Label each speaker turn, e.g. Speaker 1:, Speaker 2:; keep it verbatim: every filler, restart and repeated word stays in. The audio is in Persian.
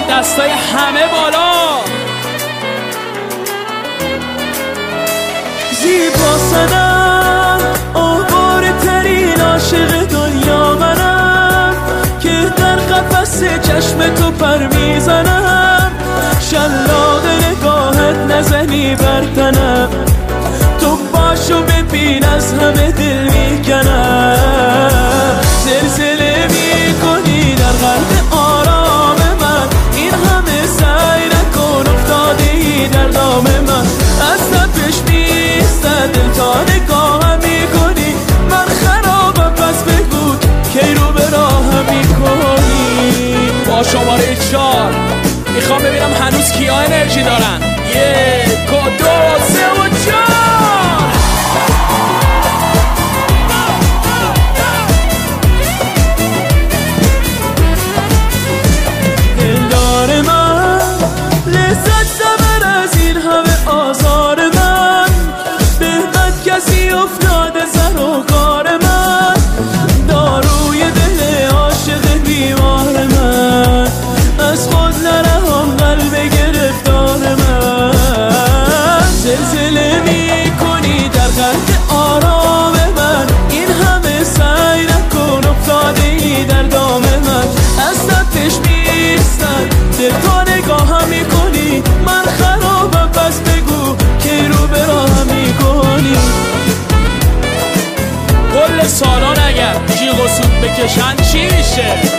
Speaker 1: لطفا دستای همه بالا.
Speaker 2: زیبا سنم آواره ترین عاشق دنیا منم که در قفس چشم تو پر میزنم. شلاق نگاهت نزنی بر تنم، تو باشو ببین از همه دل میکنم. زلزله میکنی در قلب آرام من، این همه سعی نکن افتادی در دام من. از تپش میستد دل تا نگاهم میکنی، من خرابم پس بگو کی رو به راهم میکنی.
Speaker 1: با شماره چار میخوام ببینم هنوز کیا انرژی دارن. یک و دو سه و چار.
Speaker 2: دلدار من لذت زبر از این همه آزار من، به بد کسی افتاده زر و کار من. داروی دل عاشق بیمار من، از خود نرهم قلب گرفتار من. زلزله میکنی در قلب آرام من، این همه سعی نکن افتاده ای در دام من. از تپش میستن دل تا نگاهم میکنی، من خرابم پس بگو کی رو به راهم میکنی.
Speaker 1: کل سالان اگر جیغ و سود بکشن چی میشه؟